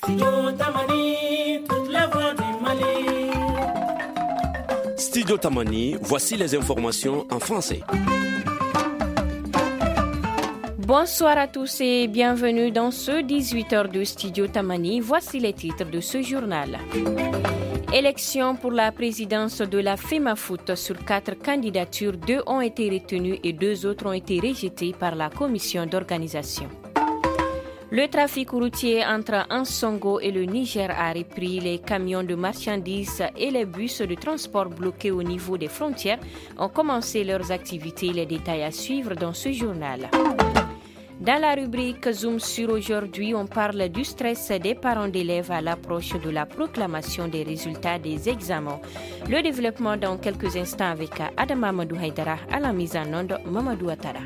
Studio Tamani, toute la voix du Mali. Studio Tamani, voici les informations en français. Bonsoir à tous et bienvenue dans ce 18h de Studio Tamani. Voici les titres de ce journal. Élection pour la présidence de la FEMAFOOT. Sur 4 candidatures, 2 ont été retenues et 2 autres ont été rejetées par la commission d'organisation. Le trafic routier entre Ansongo et le Niger a repris. Les camions de marchandises et les bus de transport bloqués au niveau des frontières ont commencé leurs activités. Les détails à suivre dans ce journal. Dans la rubrique Zoom sur aujourd'hui, on parle du stress des parents d'élèves à l'approche de la proclamation des résultats des examens. Le développement dans quelques instants avec Adam Mamadou Haïdara à la mise en onde Mamadou Attara.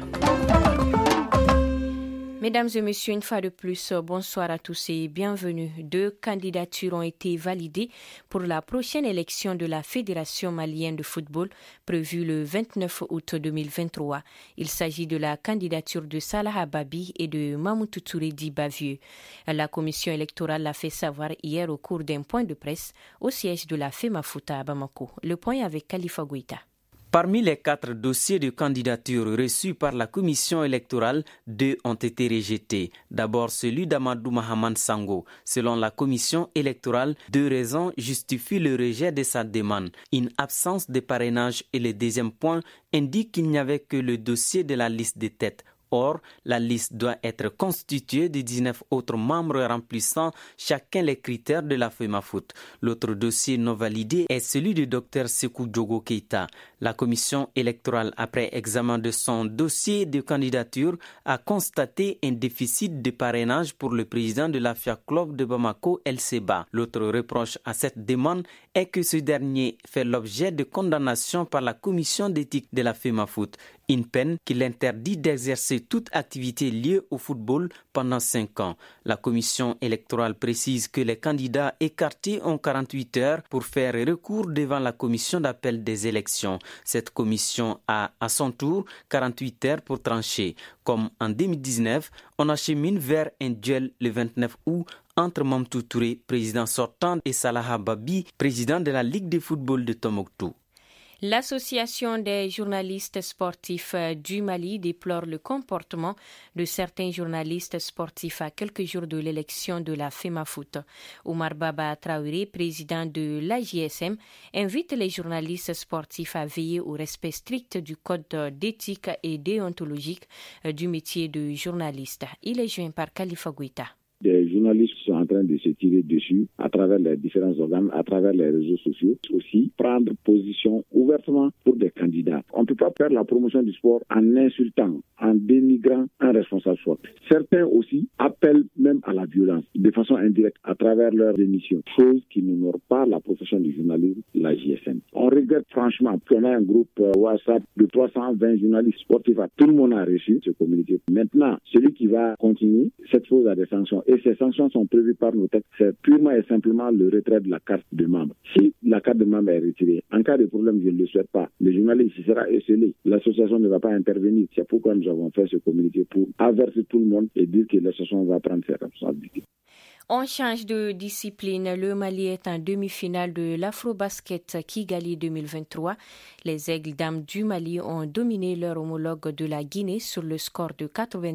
Mesdames et messieurs, une fois de plus, bonsoir à tous et bienvenue. 2 candidatures ont été validées pour la prochaine élection de la Fédération malienne de football prévue le 29 août 2023. Il s'agit de la candidature de Salah Ababi et de Mamoutou Touré Bavieux. La commission électorale l'a fait savoir hier au cours d'un point de presse au siège de la FEMAFOOT à Bamako. Le point avec Khalifa Goïta. Parmi les 4 dossiers de candidature reçus par la commission électorale, 2 ont été rejetés. D'abord celui d'Amadou Mahaman Sango. Selon la commission électorale, 2 raisons justifient le rejet de sa demande. Une absence de parrainage et le deuxième point indique qu'il n'y avait que le dossier de la liste des têtes. Or, la liste doit être constituée de 19 autres membres remplissant chacun les critères de la FEMAFOOT. L'autre dossier non validé est celui du Dr Sekou Diogo Keïta. La commission électorale, après examen de son dossier de candidature, a constaté un déficit de parrainage pour le président de l'AFIA Club de Bamako, El Seba. L'autre reproche à cette demande est que ce dernier fait l'objet de condamnation par la commission d'éthique de la FEMAFOOT. Une peine qui l'interdit d'exercer toute activité liée au football pendant 5 ans. La commission électorale précise que les candidats écartés ont 48 heures pour faire recours devant la commission d'appel des élections. Cette commission a à son tour 48 heures pour trancher. Comme en 2019, on achemine vers un duel le 29 août entre Mamoutou Touré, président sortant, et Salah Ababi, président de la Ligue de football de Tombouctou. L'Association des journalistes sportifs du Mali déplore le comportement de certains journalistes sportifs à quelques jours de l'élection de la FEMAFOOT. Oumar Baba Traoré, président de l'AJSM, invite les journalistes sportifs à veiller au respect strict du code d'éthique et déontologique du métier de journaliste. Il est joint par Khalifa Goïta. Des journalistes sont en train de se tirer dessus à travers les différents organes, à travers les réseaux sociaux. Aussi, prendre position ouvertement pour des candidats. On ne peut pas faire la promotion du sport en insultant, en dénigrant un responsable sport. Certains aussi appellent même à la violence, de façon indirecte, à travers leurs émissions. Chose qui n'honore pas la profession du journalisme, la JSM. On regrette franchement qu'on a un groupe WhatsApp de 320 journalistes sportifs. Tout le monde a reçu ce communiqué. Maintenant, celui qui va continuer, cette chose a des sanctions. Et ces sanctions sont prévues par nos textes. C'est purement et simplement le retrait de la carte de membre. Si la carte de membre est retirée, en cas de problème, je ne le souhaite pas, le journaliste sera esselé. L'association ne va pas intervenir. C'est pourquoi nous avons fait ce communiqué pour avertir tout le monde et dire que l'association va prendre ses responsabilités. On change de discipline. Le Mali est en demi-finale de l'Afrobasket Kigali 2023. Les Aigles dames du Mali ont dominé leur homologue de la Guinée sur le score de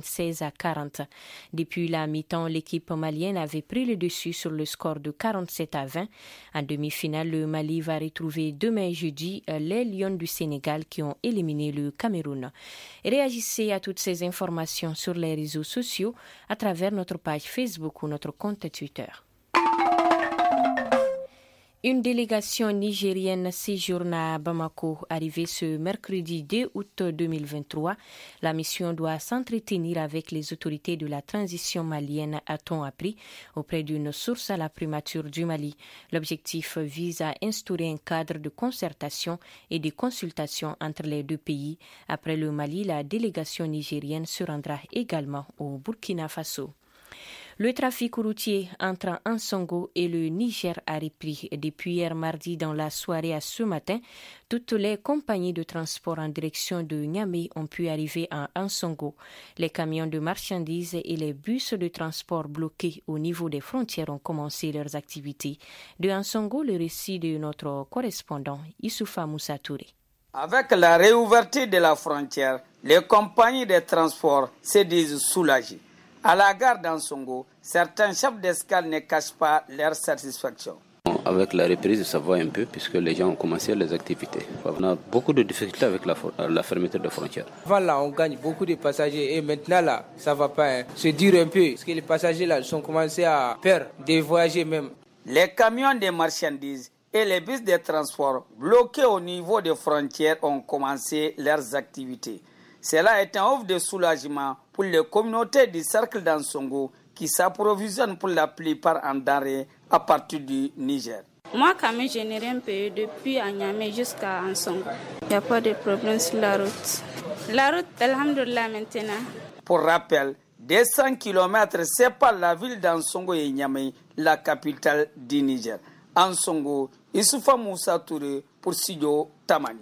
96-40. Depuis la mi-temps, l'équipe malienne avait pris le dessus sur le score de 47-20. En demi-finale, le Mali va retrouver demain jeudi les Lions du Sénégal qui ont éliminé le Cameroun. Réagissez à toutes ces informations sur les réseaux sociaux à travers notre page Facebook ou notre compte Twitter. Une délégation nigérienne séjourne à Bamako, arrivée ce mercredi 2 août 2023. La mission doit s'entretenir avec les autorités de la transition malienne, a-t-on appris, auprès d'une source à la primature du Mali. L'objectif vise à instaurer un cadre de concertation et de consultation entre les deux pays. Après le Mali, la délégation nigérienne se rendra également au Burkina Faso. Le trafic routier entre Ansongo et le Niger a repris depuis hier mardi dans la soirée à ce matin. Toutes les compagnies de transport en direction de Niamey ont pu arriver à Ansongo. Les camions de marchandises et les bus de transport bloqués au niveau des frontières ont commencé leurs activités. De Ansongo, le récit de notre correspondant Issoufa Moussa Touré. Avec la réouverture de la frontière, les compagnies de transport se disent soulagées. À la gare d'Ansongo, certains chefs d'escale ne cachent pas leur satisfaction. Avec la reprise, ça va un peu puisque les gens ont commencé les activités. On a beaucoup de difficultés avec la fermeture des frontières. Voilà, on gagne beaucoup de passagers et maintenant là, ça va pas se dire un peu parce que les passagers là sont commencés à peur de voyager même. Les camions de marchandises et les bus de transport bloqués au niveau des frontières ont commencé leurs activités. Cela est un offre de soulagement pour les communautés du cercle d'Ansongo qui s'approvisionnent pour la plupart en denrées à partir du Niger. Moi, quand même, je n'ai rien payé depuis Niamey jusqu'à Ansongo. Il n'y a pas de problème sur la route. La route, alhamdoulilah, maintenant. Pour rappel, 200 km séparent la ville d'Ansongo et Niamey, la capitale du Niger. Ansongo, Issoufa Moussa Touré pour Studio Tamani.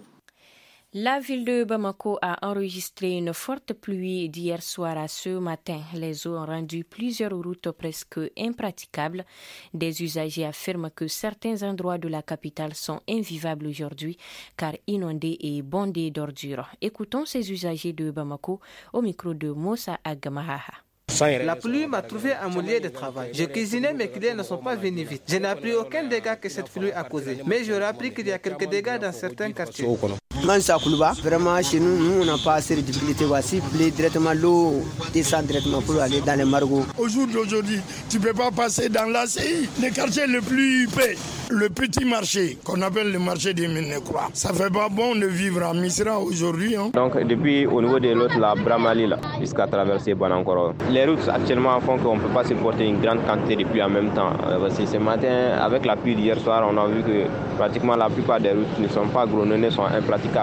La ville de Bamako a enregistré une forte pluie d'hier soir à ce matin. Les eaux ont rendu plusieurs routes presque impraticables. Des usagers affirment que certains endroits de la capitale sont invivables aujourd'hui car inondés et bondés d'ordures. Écoutons ces usagers de Bamako au micro de Moussa Agamahaha. La pluie m'a trouvé à mon lieu de travail. J'ai cuisiné, mes clients ne sont pas venus vite. Je n'ai appris aucun dégât que cette pluie a causé. Mais j'aurais appris qu'il y a quelques dégâts dans certains quartiers. Mansa Koulouba, vraiment chez nous, on n'a pas assez de difficultés. Voici, directement l'eau descend directement pour aller dans les margots. Au jour d'aujourd'hui, tu ne peux pas passer dans l'ACI. Le quartier le plus huppé, le petit marché, qu'on appelle le marché des Ménécroix. Ça fait pas bon de vivre à Misra aujourd'hui. Donc depuis au niveau de l'autre, la Bramali, là, jusqu'à traverser Banankoro. Les routes actuellement font qu'on ne peut pas supporter une grande quantité de pluie en même temps. Parce que ce matin, avec la pluie d'hier soir, on a vu que pratiquement la plupart des routes ne sont pas goudronnées, sont impraticables.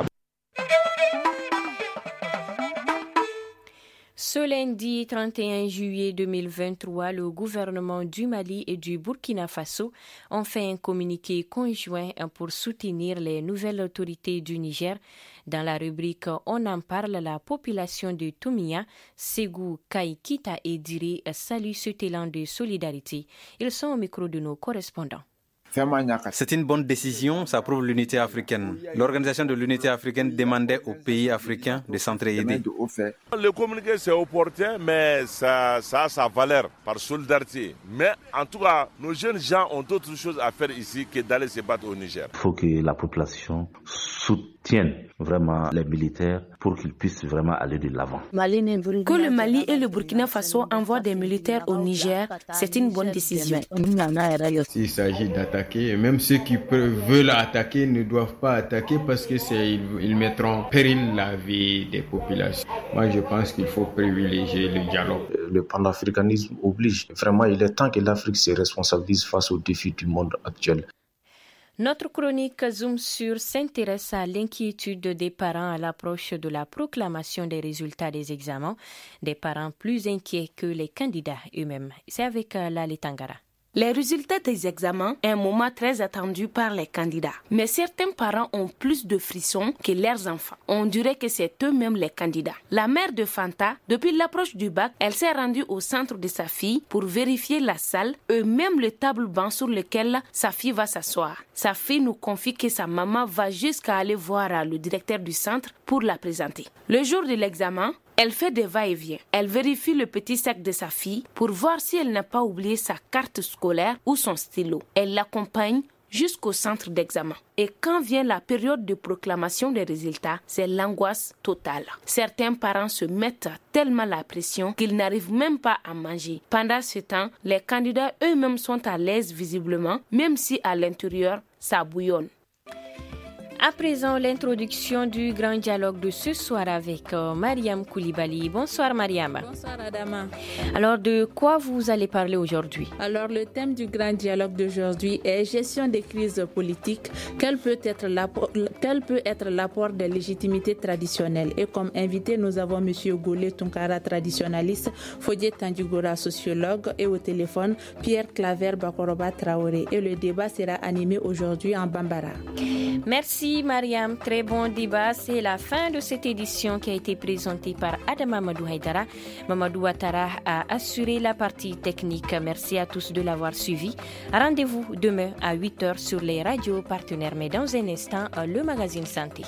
Ce lundi 31 juillet 2023, le gouvernement du Mali et du Burkina Faso ont fait un communiqué conjoint pour soutenir les nouvelles autorités du Niger. Dans la rubrique On en parle, la population de Tomia, Ségou, Kaikita et Diré salue cet élan de solidarité. Ils sont au micro de nos correspondants. C'est une bonne décision, ça prouve l'unité africaine. L'Organisation de l'Unité africaine demandait aux pays africains de s'entraider. Le communiqué c'est opportun, mais ça a sa valeur par solidarité. Mais en tout cas, nos jeunes gens ont d'autres choses à faire ici que d'aller se battre au Niger. Il faut que la population soutienne vraiment les militaires pour qu'ils puissent vraiment aller de l'avant. Que le Mali et le Burkina Faso envoient des militaires au Niger, c'est une bonne décision. Il s'agit d'attaquer, et même ceux qui veulent attaquer ne doivent pas attaquer parce que ils mettront en péril la vie des populations. Moi, je pense qu'il faut privilégier le dialogue. Le panafricanisme oblige. Vraiment, il est temps que l'Afrique se responsabilise face aux défis du monde actuel. Notre chronique Zoom sur s'intéresse à l'inquiétude des parents à l'approche de la proclamation des résultats des examens, des parents plus inquiets que les candidats eux-mêmes. C'est avec Lali Tangara. Les résultats des examens est un moment très attendu par les candidats. Mais certains parents ont plus de frissons que leurs enfants. On dirait que c'est eux-mêmes les candidats. La mère de Fanta, depuis l'approche du bac, elle s'est rendue au centre de sa fille pour vérifier la salle et même le table-banc sur lequel sa fille va s'asseoir. Sa fille nous confie que sa maman va jusqu'à aller voir le directeur du centre pour la présenter. Le jour de l'examen, elle fait des va-et-vient. Elle vérifie le petit sac de sa fille pour voir si elle n'a pas oublié sa carte scolaire ou son stylo. Elle l'accompagne jusqu'au centre d'examen. Et quand vient la période de proclamation des résultats, c'est l'angoisse totale. Certains parents se mettent tellement la pression qu'ils n'arrivent même pas à manger. Pendant ce temps, les candidats eux-mêmes sont à l'aise visiblement, même si à l'intérieur, ça bouillonne. À présent, l'introduction du grand dialogue de ce soir avec Mariam Koulibaly. Bonsoir Mariam. Bonsoir Adama. Alors, de quoi vous allez parler aujourd'hui? Alors, le thème du grand dialogue d'aujourd'hui est gestion des crises politiques. Quel peut être l'apport des légitimités traditionnelles? Et comme invité, nous avons M. Golé Tunkara, traditionnaliste, Fodje Tandjigora, sociologue, et au téléphone, Pierre Claver Bakoroba Traoré. Et le débat sera animé aujourd'hui en Bambara. Merci Mariam, très bon débat. C'est la fin de cette édition qui a été présentée par Adam Mamadou Haïdara. Mamadou Ouattara a assuré la partie technique. Merci à tous de l'avoir suivi. Rendez-vous demain à 8h sur les radios partenaires. Mais dans un instant, le magazine Santé.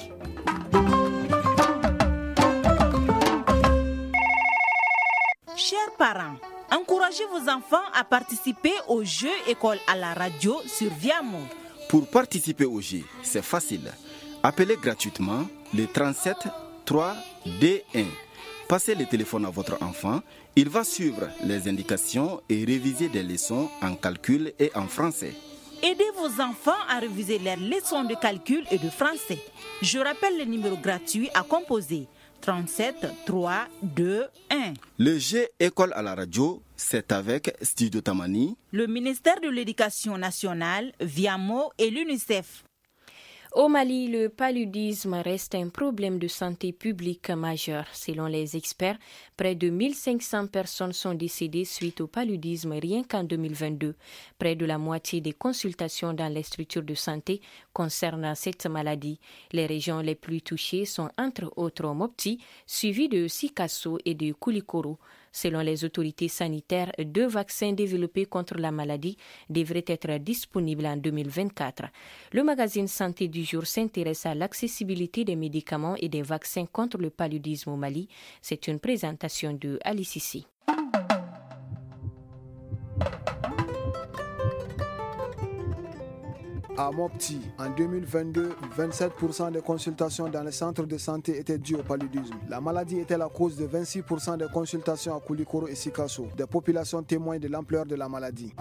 Chers parents, encouragez vos enfants à participer aux Jeux école à la radio sur Viamo. Pour participer au jeu, c'est facile. Appelez gratuitement le 37 3 D1. Passez le téléphone à votre enfant. Il va suivre les indications et réviser des leçons en calcul et en français. Aidez vos enfants à réviser leurs leçons de calcul et de français. Je rappelle le numéro gratuit à composer. 37 3 2 1. Le jeu école à la radio, c'est avec Studio Tamani, le ministère de l'Éducation nationale, Viamo et l'UNICEF. Au Mali, le paludisme reste un problème de santé publique majeur. Selon les experts, près de 1500 personnes sont décédées suite au paludisme rien qu'en 2022. Près de la moitié des consultations dans les structures de santé concernent cette maladie. Les régions les plus touchées sont entre autres Mopti, suivies de Sikasso et de Koulikoro. Selon les autorités sanitaires, 2 vaccins développés contre la maladie devraient être disponibles en 2024. Le magazine Santé du jour s'intéresse à l'accessibilité des médicaments et des vaccins contre le paludisme au Mali. C'est une présentation de Ali Sissi. À Mopti, en 2022, 27% des consultations dans les centres de santé étaient dues au paludisme. La maladie était la cause de 26% des consultations à Koulikoro et Sikasso. Des populations témoignent de l'ampleur de la maladie.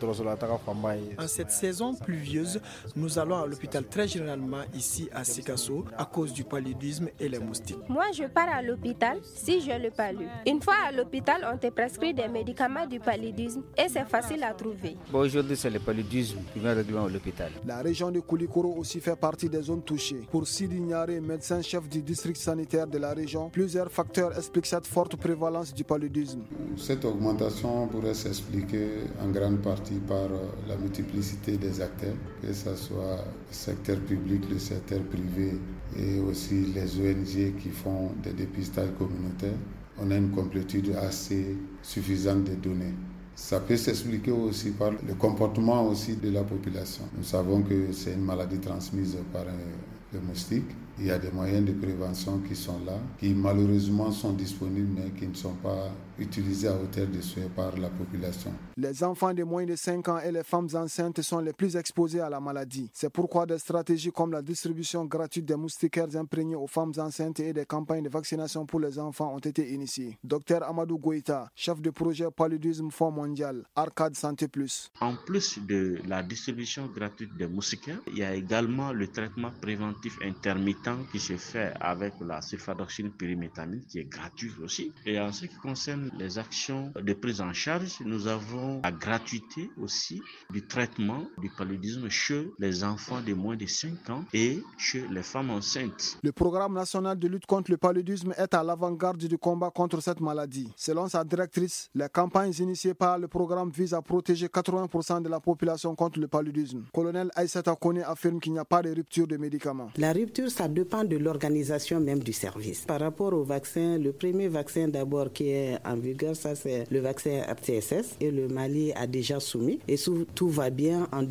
En cette saison pluvieuse, nous allons à l'hôpital très généralement ici à Sikasso à cause du paludisme et les moustiques. Moi, je pars à l'hôpital si j'ai le palud. Une fois à l'hôpital, on te prescrit des médicaments du paludisme et c'est facile à trouver. Aujourd'hui, c'est le paludisme qui vient régulièrement à l'hôpital. La région de Koulikoro aussi fait partie des zones touchées. Pour Sidi Niaré, médecin-chef du district sanitaire de la région, plusieurs facteurs expliquent cette forte prévalence du paludisme. Cette augmentation pourrait s'expliquer en grande partie par la multiplicité des acteurs, que ce soit le secteur public, le secteur privé et aussi les ONG qui font des dépistages communautaires. On a une complétude assez suffisante des données. Ça peut s'expliquer aussi par le comportement aussi de la population. Nous savons que c'est une maladie transmise par le moustique. Il y a des moyens de prévention qui sont là, qui malheureusement sont disponibles mais qui ne sont pas utilisés à hauteur de souhait par la population. Les enfants de moins de 5 ans et les femmes enceintes sont les plus exposés à la maladie. C'est pourquoi des stratégies comme la distribution gratuite des moustiquaires imprégnés aux femmes enceintes et des campagnes de vaccination pour les enfants ont été initiées. Dr Amadou Goïta, chef de projet Paludisme Fonds mondial, Arcade Santé Plus. En plus de la distribution gratuite des moustiquaires, il y a également le traitement préventif intermittent qui se fait avec la sulfadoxine pyrimétamine qui est gratuite aussi. Et en ce qui concerne les actions de prise en charge, nous avons la gratuité aussi du traitement du paludisme chez les enfants de moins de 5 ans et chez les femmes enceintes. Le programme national de lutte contre le paludisme est à l'avant-garde du combat contre cette maladie. Selon sa directrice, les campagnes initiées par le programme visent à protéger 80% de la population contre le paludisme. Colonel Aïssata Kone affirme qu'il n'y a pas de rupture de médicaments. La rupture, ça dépend de l'organisation même du service. Par rapport au vaccin, le premier vaccin d'abord qui est en vigueur, ça c'est le vaccin RTSS et le Mali a déjà soumis. Et si tout va bien, en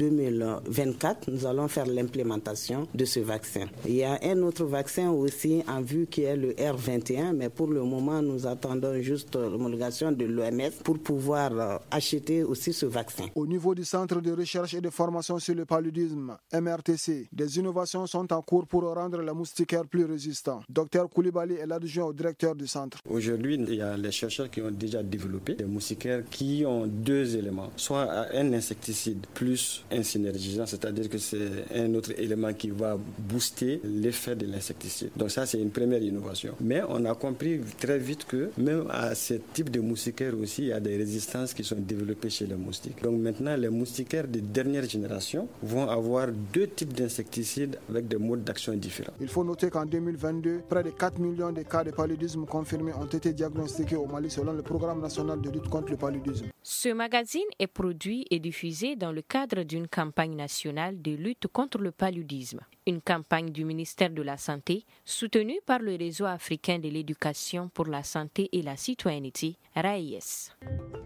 2024, nous allons faire l'implémentation de ce vaccin. Il y a un autre vaccin aussi en vue qui est le R21, mais pour le moment, nous attendons juste l'homologation de l'OMS pour pouvoir acheter aussi ce vaccin. Au niveau du Centre de recherche et de formation sur le paludisme, MRTC, des innovations sont en cours pour rendre les moustiquaires plus résistants. Dr Koulibaly est l'adjoint au directeur du centre. Aujourd'hui, il y a les chercheurs qui ont déjà développé des moustiquaires qui ont deux éléments, soit un insecticide plus un synergisant, c'est-à-dire que c'est un autre élément qui va booster l'effet de l'insecticide. Donc ça, c'est une première innovation. Mais on a compris très vite que même à ce type de moustiquaires aussi, il y a des résistances qui sont développées chez les moustiques. Donc maintenant, les moustiquaires de dernière génération vont avoir deux types d'insecticides avec des modes d'action différents. Il faut noter qu'en 2022, près de 4 millions de cas de paludisme confirmés ont été diagnostiqués au Mali selon le programme national de lutte contre le paludisme. Ce magazine est produit et diffusé dans le cadre d'une campagne nationale de lutte contre le paludisme, une campagne du ministère de la Santé soutenue par le Réseau africain de l'éducation pour la santé et la citoyenneté, RAIS.